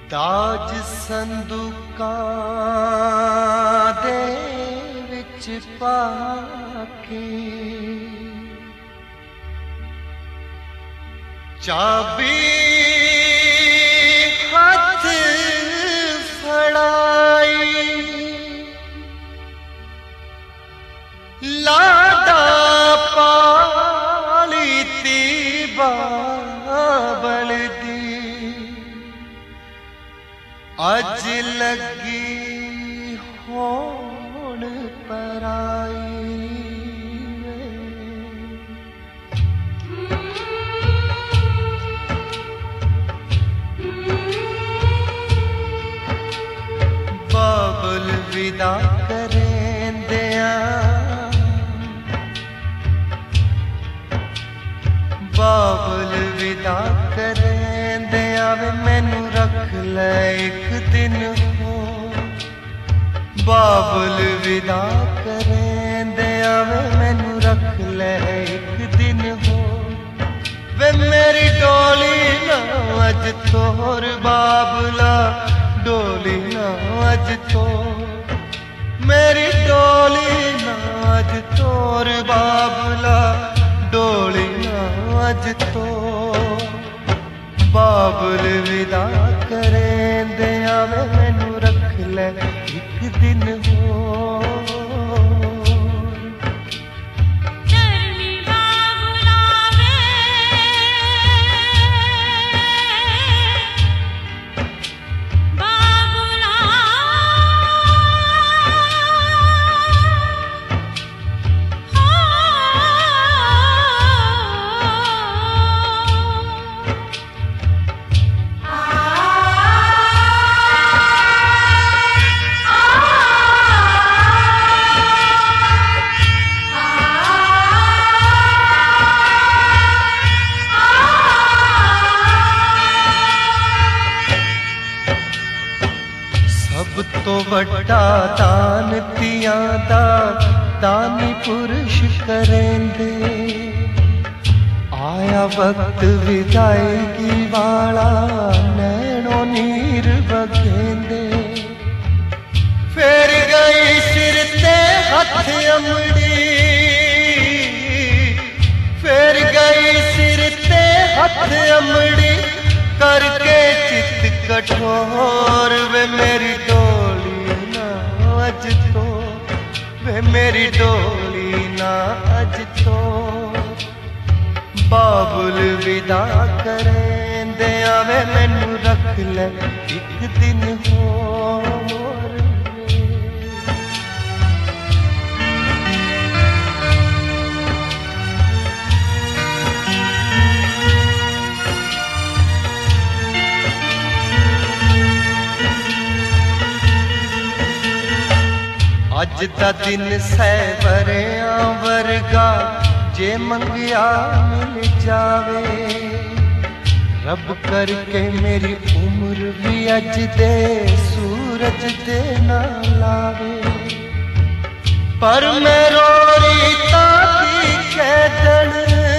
ताज संदूकां दे विच पाके चाबी हाथ फड़ाई लाडा पाली ती बाबल दी अज लगी होण पराई बाबल विदा करेंदिया बाबल विदा करेंदिया वे मैनू रख ले एक दिन हो बाबल विदा करेंदिया वे मैनू रख ले एक दिन हो वे मेरी डोली ना अज तोर बाबला डोली ना अज तो मेरी डोली ना अज तोर बाबला डोली ना अज तो बाबल विदा करेंदिया वे मैनू रख ले एक दिन हो सब तो वड्डा दान तियां दा दानी पुरुष करेंदे आया वक्त विदायगी वाला नैनो नीर बगेंदे फेर गई सिर ते हथ अमड़ी फेर गई सिर ते हथ अमड़ी करके चित कठोर वे मेरी डोली ना अज तो वे मेरी डोली ना अज तो बाबुल विदा करेंदिया वे मैनू रख ले एक दिन होर अज दा दिन सैवरिया वर्गा जे मंगिया मिल जावे रब करके मेरी उम्र भी अज दे सूरज दे ना लावे पर मैं रोरी ताकी कैदन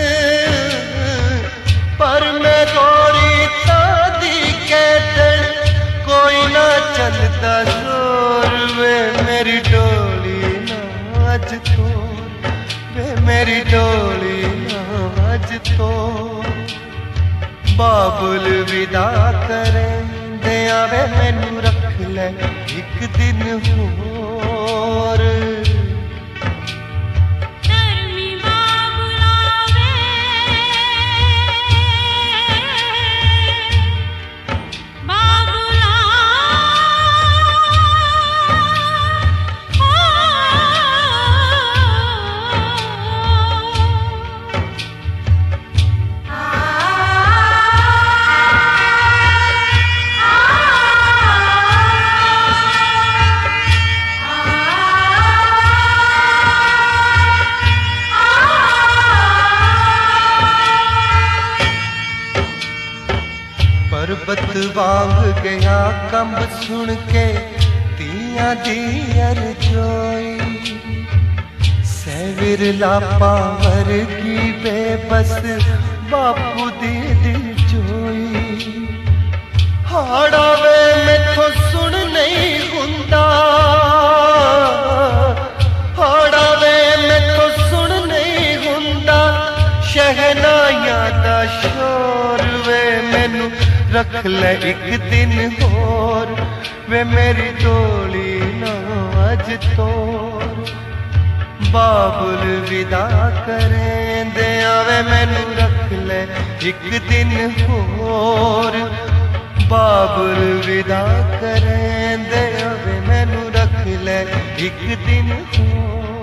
पर मैं रोरी तादी कैदन कोई ना चलता जोर वे मेरी डोली ना अज तो वे मेरी डोली ना अज तो बाबुल विदा करेंदिया वे मैनू रख ले एक दिन होर पर्वत वांग गया कंब सुन के तियां दी अरजोई सैविरला पावर की बेबस बापू दी दिल जोई हाड़ा वे पाइयां दा शोर वे मैनू रख ले एक दिन होर वे मेरी डोली ना अज तोर बाबुल विदा करें दे आवे मैनू रख ले एक दिन होर बाबुल विदा करें दे आवे मैनू रख ले एक दिन होर